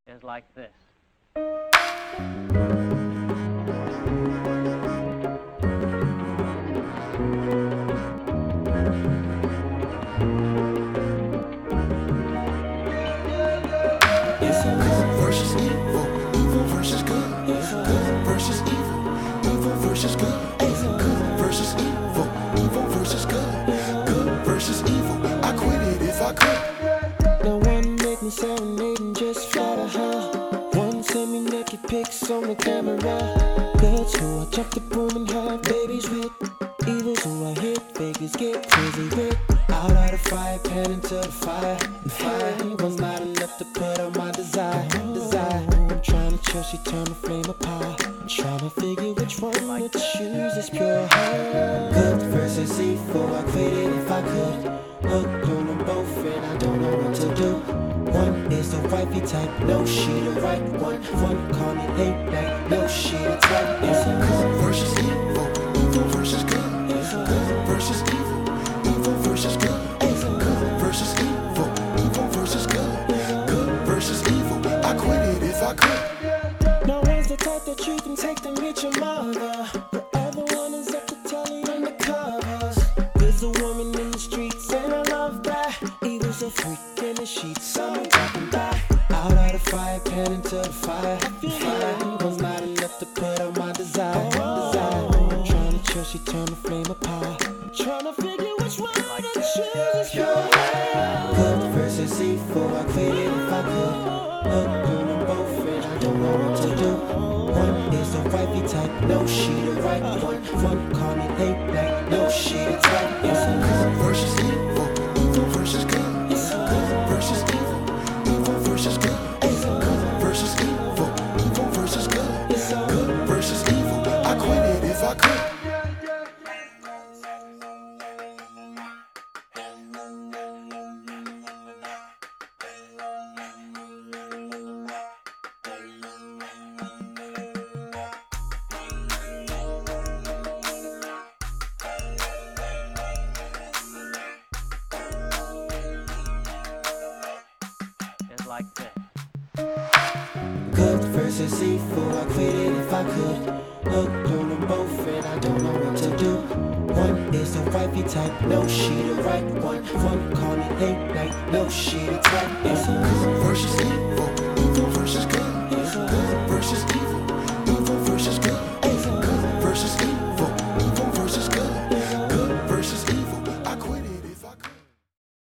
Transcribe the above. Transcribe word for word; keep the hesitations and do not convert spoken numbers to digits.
is like this. It's a good versus evil, evil versus good, good versus evil, evil versus good, good versus evil, evil versus good, good versus evil. I quit it if I could. No one make me serenade and just fly to her. One send me naked pics on the camera. Good's who I jump the broom and have babies with. Evil's who I hit, fakers get crazy with. Out of the fire pan into the fire. And fire was not enough to put on my desire. Desire. I'm trying to chill, she turn the flame apart. Trying to figure which one to choose is pure heart. Good versus evil, I quit it if I could. Hooked on them both and I don't know what to do. One is the wifey type, no she the right one. One call me late night, no she the type. It's a Good versus evil, evil versus good, good versus evil, evil versus good, good versus evil, evil versus good, good versus evil. I quit it if I could. no one's the type that you can take to meet your mother. The other one is up to tell you in the covers. There's a woman in the streets and I love that. Evil's a freak in the sheets, I'm talking back. Out of the fire pan into the fire. Fire was not enough to put on my desire. Desire. I'm trying to chill, she turn the flame apart. Trying to figure which one to choose is pure heart. Good versus evil, I quit it if I could. Hooked on them both and I don't know what to do. One is the wifey type, no she the right one. One call me late night, no she the type. It's a Good versus evil, evil versus good, good versus evil, evil versus good, good versus evil, evil versus good, good versus evil. I quit it if I could. Is like this. good versus evil, I quit it if I could. Hooked on them both and I don't know what to do. One is the wifey type, no she the right one. One call me late night, no she the type. It's a Good versus evil.